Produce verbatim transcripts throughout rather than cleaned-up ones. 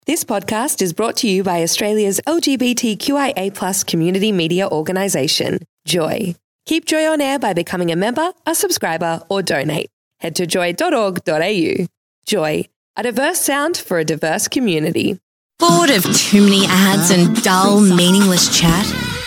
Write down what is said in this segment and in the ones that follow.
This podcast is brought to you by Australia's L G B T Q I A plus community media organisation, Joy. Keep Joy on air by becoming a member, a subscriber or donate. Head to joy dot org dot a u. Joy, a diverse sound for a diverse community. Bored of too many ads and dull, meaningless chat?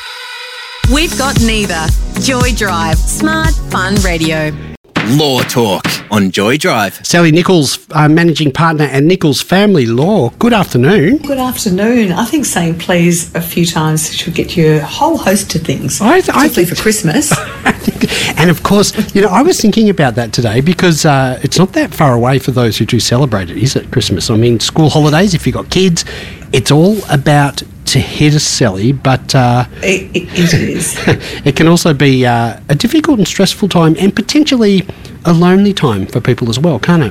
We've got neither. Joy Drive. Smart, fun radio. Law Talk on Joy Drive. Sally Nichols, uh, Managing Partner at Nichols Family Law. Good afternoon. Good afternoon. I think saying please a few times should get you a whole host of things, I, th- particularly I think, for Christmas. I think, and of course, you know, I was thinking about that today because uh, it's not that far away for those who do celebrate it, is it, Christmas? I mean, school holidays, if you've got kids, it's all about to hit a Sally, but uh, it, it, it is. It can also be uh, a difficult and stressful time and potentially a lonely time for people as well, can't it?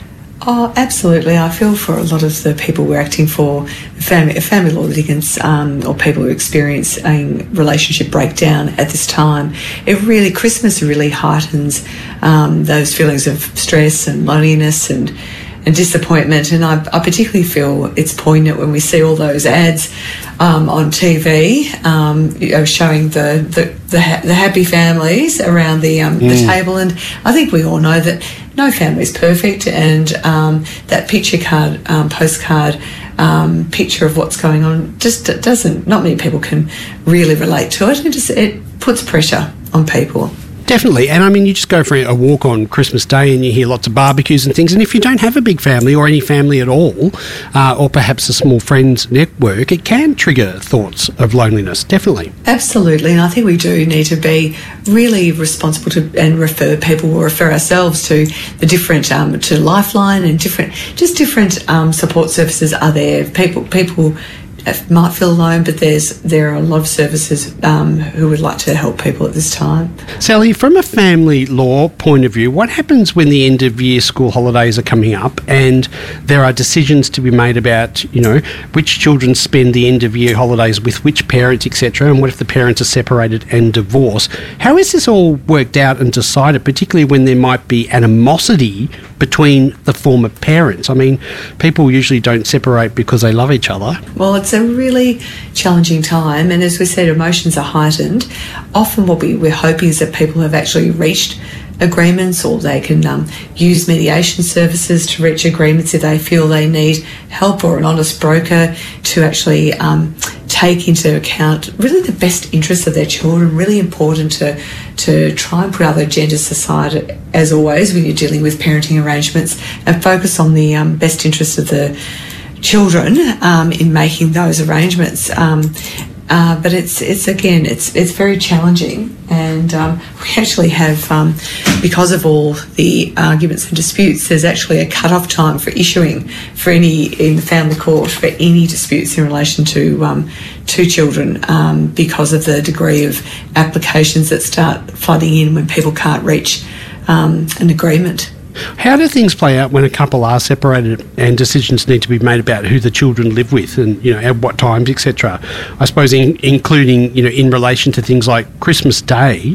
Oh, absolutely. I feel for a lot of the people we're acting for, family, family law litigants um, or people who experience a relationship breakdown at this time. It really, Christmas really heightens um, those feelings of stress and loneliness and and disappointment, and I, I particularly feel it's poignant when we see all those ads um, on T V, um, you know, showing the the, the, ha- the happy families around the um, mm. the table, and I think we all know that no family is perfect, and um, that picture card, um, postcard um, picture of what's going on just doesn't. Not many people can really relate to it. It just it puts pressure on people. Definitely. And I mean, you just go for a walk on Christmas Day and you hear lots of barbecues and things. And if you don't have a big family or any family at all, uh, or perhaps a small friends network, it can trigger thoughts of loneliness. Definitely. Absolutely. And I think we do need to be really responsible to and refer people or refer ourselves to the different, um, to Lifeline and different, just different um, support services are there. People, people, might feel alone, but there's there are a lot of services um, who would like to help people at this time. Sally, from a family law point of view, what happens when the end of year school holidays are coming up and there are decisions to be made about, you know, which children spend the end of year holidays with which parents, et cetera, and what if the parents are separated and divorced? How is this all worked out and decided, particularly when there might be animosity between the former parents? I mean, people usually don't separate because they love each other. Well, it's a really challenging time, and as we said, emotions are heightened. Often what we, we're hoping is that people have actually reached agreements, or they can um, use mediation services to reach agreements if they feel they need help, or an honest broker to actually um, take into account really the best interests of their children. Really important to to try and put other genders aside, as always, when you're dealing with parenting arrangements, and focus on the um, best interests of the children um, in making those arrangements. Um, uh, but it's it's again it's it's very challenging, and um, we actually have um, because of all the arguments and disputes, there's actually a cut-off time for issuing for any in the family court for any disputes in relation to um, to children um, because of the degree of applications that start flooding in when people can't reach um, an agreement. How do things play out when a couple are separated and decisions need to be made about who the children live with and, you know, at what times, et cetera? I suppose in, including, you know, in relation to things like Christmas Day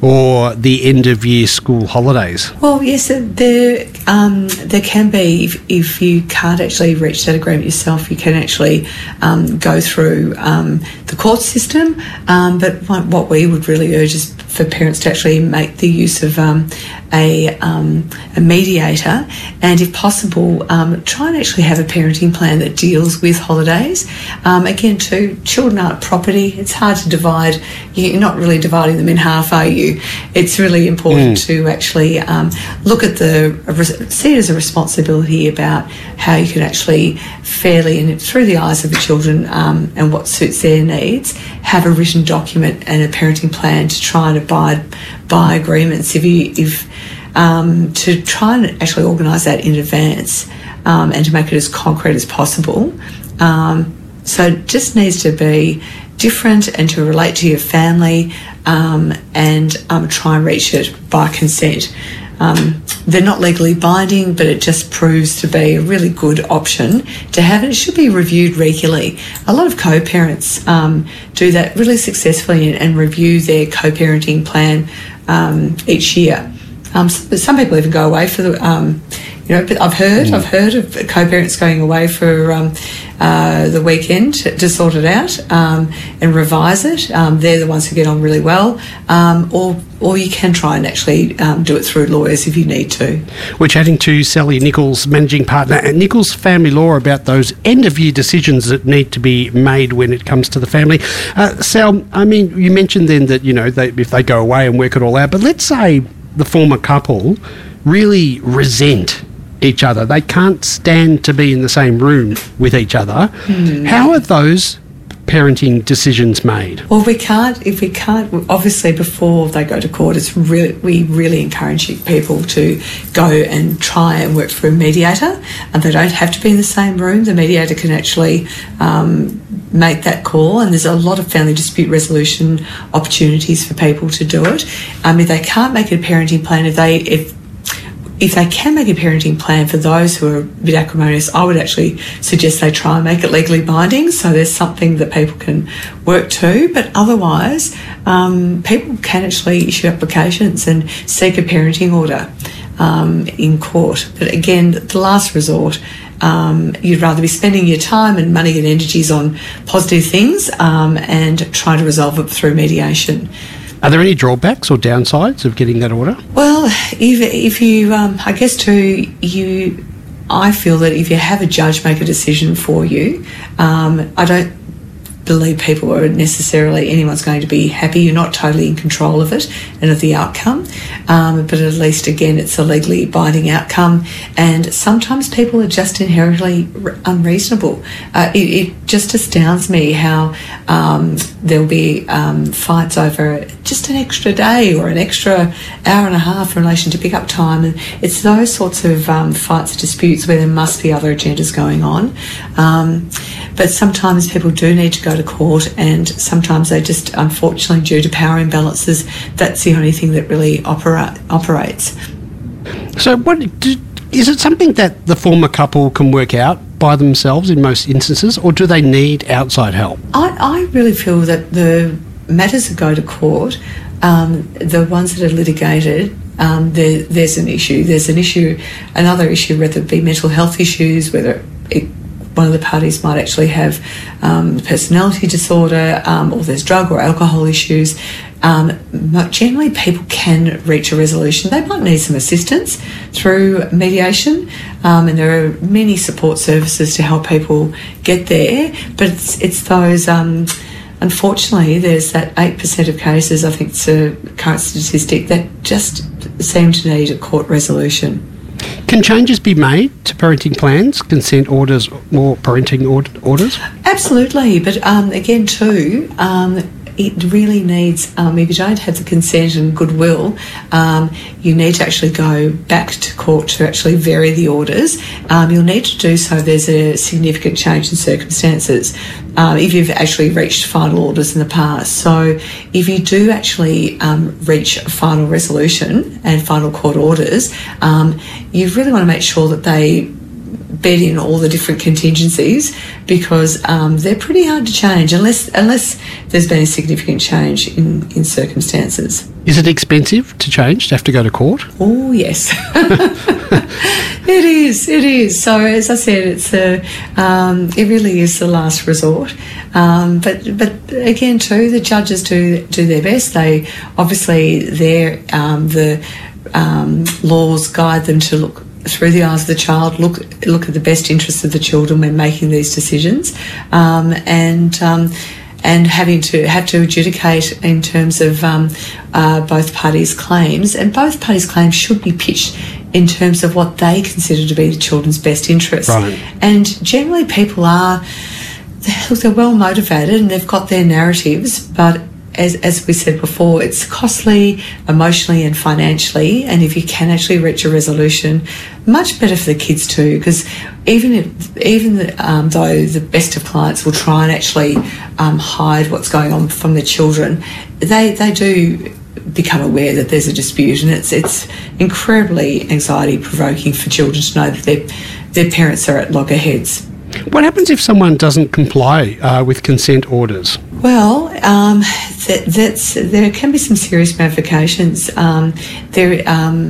or the end of year school holidays. Well, yes, there um, there can be, if, if you can't actually reach that agreement yourself, you can actually um, go through um, the court system. Um, but what, what we would really urge is for parents to actually make the use of um, a, um, a mediator, and if possible, um, try and actually have a parenting plan that deals with holidays. Um, again, too, children aren't property. It's hard to divide. You're not really dividing them in half, are you? It's really important mm. to actually um, look at the, see it as a responsibility about how you can actually fairly, and through the eyes of the children um, and what suits their needs, have a written document and a parenting plan to try and abide by agreements. If you, if um, to try and actually organise that in advance um, and to make it as concrete as possible. Um, so it just needs to be different and to relate to your family um, and um, try and reach it by consent. Um, they're not legally binding, but it just proves to be a really good option to have. It should be reviewed regularly. A lot of co-parents um, do that really successfully and, and review their co-parenting plan um, each year. Um, some people even go away for the, um, You know, but I've heard, mm. I've heard of co-parents going away for um, uh, the weekend to sort it out um, and revise it. Um, they're the ones who get on really well. Um, or or you can try and actually um, do it through lawyers if you need to. We're chatting to Sally Nichols, Managing Partner at Nichols Family Law, about those end-of-year decisions that need to be made when it comes to the family. Uh, Sal, I mean, you mentioned then that, you know, they, if they go away and work it all out, but let's say the former couple really resent each other. They can't stand to be in the same room with each other. Mm. How are those parenting decisions made? Well, we can't, if we can't, obviously before they go to court, it's really, we really encourage people to go and try and work through a mediator, and they don't have to be in the same room. The mediator can actually um, make that call, and there's a lot of family dispute resolution opportunities for people to do it. Um, if they can't make a parenting plan, if they, if If they can make a parenting plan for those who are a bit acrimonious, I would actually suggest they try and make it legally binding, so there's something that people can work to. But otherwise, um, people can actually issue applications and seek a parenting order um, in court. But again, the last resort, um, you'd rather be spending your time and money and energies on positive things um, and try to resolve it through mediation. Are there any drawbacks or downsides of getting that order? Well, if, if you, um, I guess too, you, I feel that if you have a judge make a decision for you, um, I don't believe people are necessarily, anyone's going to be happy. You're not totally in control of it and of the outcome, um, but at least, again, it's a legally binding outcome, and sometimes people are just inherently unreasonable. Uh, it, it just astounds me how um, there'll be um, fights over just an extra day or an extra hour and a half in relation to pick-up time, and it's those sorts of um, fights and disputes where there must be other agendas going on. Um, but sometimes people do need to go to court, and sometimes they just, unfortunately, due to power imbalances, that's the only thing that really opera- operates. So what do, is it something that the former couple can work out by themselves in most instances, or do they need outside help? I, I really feel that the matters that go to court, um, the ones that are litigated, um, there, there's an issue. There's an issue, another issue, whether it be mental health issues, whether it one of the parties might actually have um, personality disorder, um, or there's drug or alcohol issues. Um, but generally, people can reach a resolution. They might need some assistance through mediation, um, and there are many support services to help people get there. But it's, it's those, um, unfortunately, there's that eight percent of cases, I think it's a current statistic, that just seem to need a court resolution. Can changes be made to parenting plans, consent orders, or parenting orders? Absolutely, but um, again too, um, it really needs, um, if you don't have the consent and goodwill, um, you need to actually go back to court to actually vary the orders. Um, you'll need to do so if there's a significant change in circumstances, um, if you've actually reached final orders in the past. So if you do actually um, reach a final resolution and final court orders, um, you really want to make sure that they bed in all the different contingencies, because um, they're pretty hard to change unless unless there's been a significant change in, in circumstances. Is it expensive to change, to have to go to court? Oh, yes. It is, it is. So, as I said, it's a, um, it really is the last resort. Um, but but again, too, the judges do do their best. They obviously, their um, the um, laws guide them to look through the eyes of the child, look look at the best interests of the children when making these decisions, um, and um, and having to have to adjudicate in terms of um, uh, both parties' claims, and both parties' claims should be pitched in terms of what they consider to be the children's best interests. Right. And generally, people are they're, they're well motivated and they've got their narratives, but As, as we said before, it's costly emotionally and financially, and if you can actually reach a resolution, much better for the kids too, because even if, even the, um, though the best of clients will try and actually um, hide what's going on from the children, they they do become aware that there's a dispute, and it's it's incredibly anxiety provoking for children to know that their their parents are at loggerheads. What happens if someone doesn't comply uh, with consent orders? Well, um, that, that's there can be some serious ramifications. Um, there, um,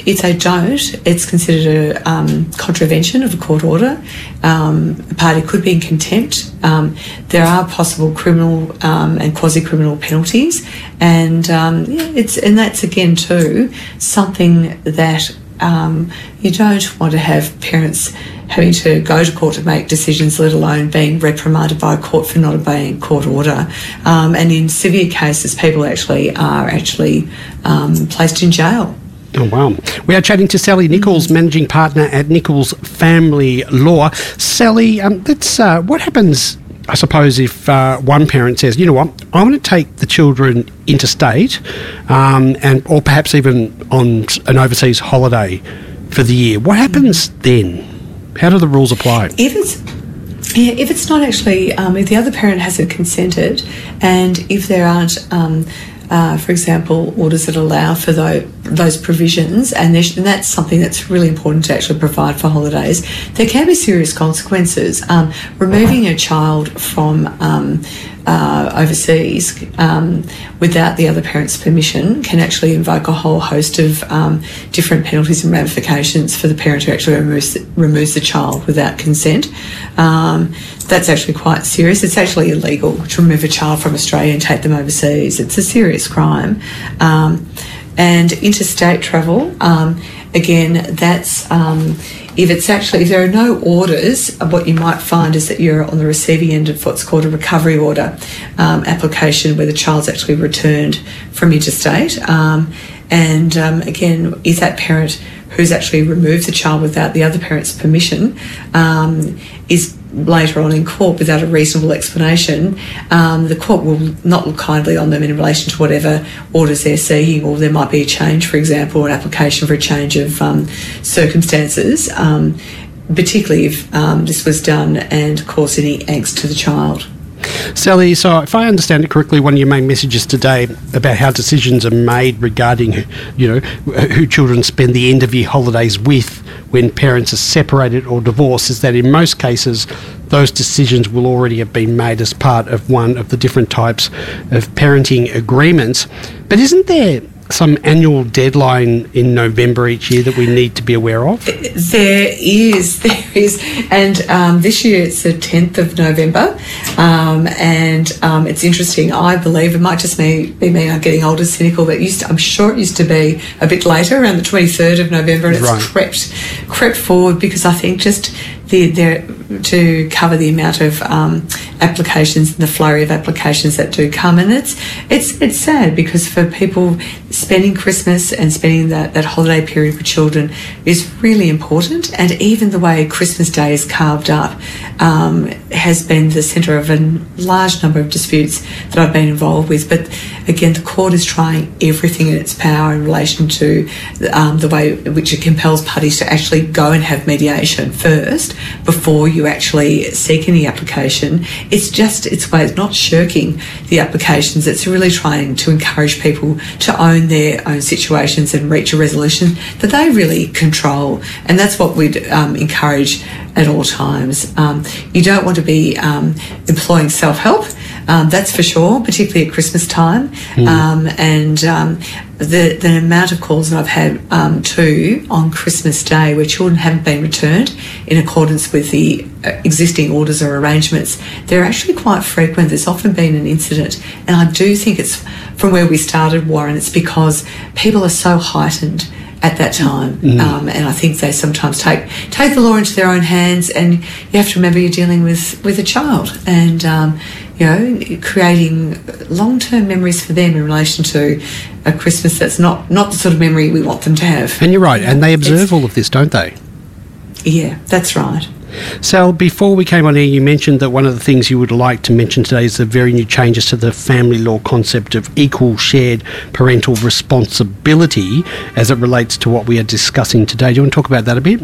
if they don't, it's considered a um, contravention of a court order. Um, a party could be in contempt. Um, there are possible criminal um, and quasi-criminal penalties, and um, yeah, it's and that's again too something that um, you don't want to have parents having to go to court to make decisions, let alone being reprimanded by a court for not obeying court order. Um, and in severe cases, people actually are actually um, placed in jail. Oh, wow. We are chatting to Sally Nichols, Managing Partner at Nichols Family Law. Sally, um, that's, uh, what happens, I suppose, if uh, one parent says, you know what, I want to take the children interstate um, and or perhaps even on an overseas holiday for the year. What happens then? How do the rules apply? If it's yeah, if it's not actually, um, if the other parent hasn't consented, and if there aren't, um, uh, for example, orders that allow for those, those provisions, and, and that's something that's really important to actually provide for holidays, there can be serious consequences. Um, removing a child from um, uh, overseas um, without the other parent's permission can actually invoke a whole host of um, different penalties and ramifications for the parent who actually removes the, removes the child without consent. Um, that's actually quite serious. It's actually illegal to remove a child from Australia and take them overseas. It's a serious crime. Um, and interstate travel, um, again, that's um, if it's actually, if there are no orders, what you might find is that you're on the receiving end of what's called a recovery order um, application, where the child's actually returned from interstate. Um, and um, again, if that parent who's actually removed the child without the other parent's permission um, is later on in court without a reasonable explanation, um, the court will not look kindly on them in relation to whatever orders they're seeking, or there might be a change, for example, an application for a change of um, circumstances, um, particularly if um, this was done and caused any angst to the child. Sally, so if I understand it correctly, one of your main messages today about how decisions are made regarding, you know, who children spend the end of year holidays with when parents are separated or divorced is that in most cases those decisions will already have been made as part of one of the different types of parenting agreements. But isn't there some annual deadline in November each year that we need to be aware of? There is, there is. And um, this year it's the tenth of November. Um, and um, it's interesting, I believe, it might just me, be me I'm getting older, cynical, but it used to, I'm sure it used to be a bit later, around the twenty-third of November, and it's right. crept, crept forward because I think just the, the, to cover the amount of um, applications and the flurry of applications that do come. And it's it's it's sad because for people, spending Christmas and spending that, that holiday period with children is really important. And even the way Christmas Day is carved up um, has been the centre of a large number of disputes that I've been involved with. But again, the court is trying everything in its power in relation to um, the way in which it compels parties to actually go and have mediation first before you actually seek any application. It's just its way of not shirking the applications. It's really trying to encourage people to own their own situations and reach a resolution that they really control. And that's what we'd um, encourage at all times. Um, you don't want to be um, employing self-help, um, that's for sure, particularly at Christmas time. Mm. Um, and um, the, the amount of calls that I've had um, too on Christmas Day where children haven't been returned in accordance with the existing orders or arrangements, they're actually quite frequent. There's often been an incident. And I do think it's from where we started, Warren, it's because people are so heightened at that time. Mm. Um, and I think they sometimes take take the law into their own hands, and you have to remember you're dealing with, with a child and, um, you know, creating long-term memories for them in relation to a Christmas that's not, not the sort of memory we want them to have. And you're right, and they observe it's, all of this, don't they? Yeah, that's right. Sal, before we came on air, you mentioned that one of the things you would like to mention today is the very new changes to the family law concept of equal shared parental responsibility as it relates to what we are discussing today. Do you want to talk about that a bit?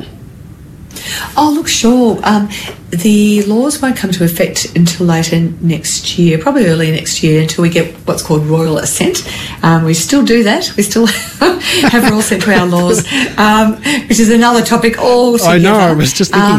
Oh, look, sure. Um, the laws won't come to effect until later next year, probably early next year, until we get what's called royal assent. Um, we still do that. We still have royal assent to our laws, um, which is another topic altogether. I know, I was just thinking um, that.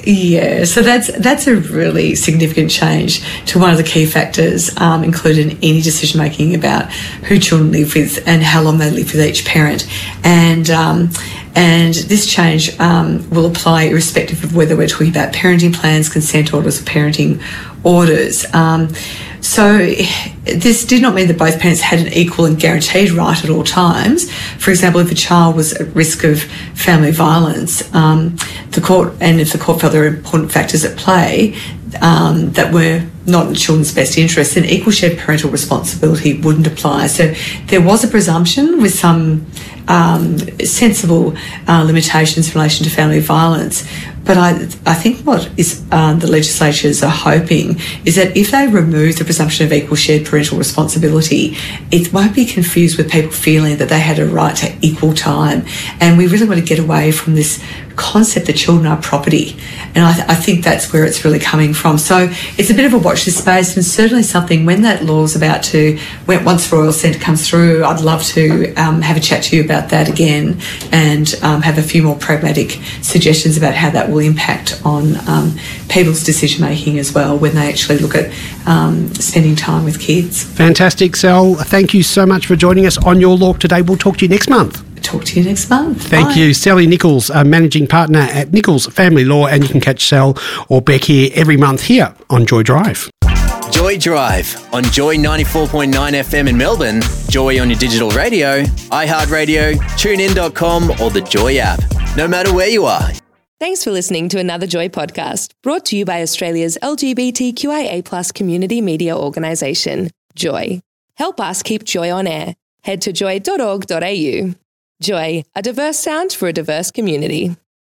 Yeah, so that's that's a really significant change to one of the key factors um, included in any decision making about who children live with and how long they live with each parent. And um, and this change um, will apply irrespective of whether we're talking about parenting plans, consent orders, or parenting orders. Um, So this did not mean that both parents had an equal and guaranteed right at all times. For example, if a child was at risk of family violence, um, the court, and if the court felt there were important factors at play um, that were not in children's best interest, then equal shared parental responsibility wouldn't apply. So there was a presumption with some um, sensible uh, limitations in relation to family violence. But I, I think what is um, the legislatures are hoping is that if they remove the presumption of equal shared parental responsibility, it won't be confused with people feeling that they had a right to equal time. And we really want to get away from this concept that children are property. And I, th- I think that's where it's really coming from. So it's a bit of a watch this space, and certainly something when that law's about to, when, once Royal Assent comes through, I'd love to um, have a chat to you about that again and um, have a few more pragmatic suggestions about how that will impact on um, people's decision making as well when they actually look at um, spending time with kids. Fantastic, Sal. Thank you so much for joining us on Your Law today. We'll talk to you next month. Talk to you next month. Thank Bye. you. Sally Nichols, a managing partner at Nichols Family Law, and you can catch Sal or Beck here every month here on Joy Drive. Joy Drive on Joy ninety-four point nine F M in Melbourne, Joy on your digital radio, iHeartRadio, tune in dot com or the Joy app. No matter where you are. Thanks for listening to another Joy podcast, brought to you by Australia's L G B T Q I A plus community media organisation, Joy. Help us keep Joy on air. Head to joy dot org dot a u. Joy, a diverse sound for a diverse community.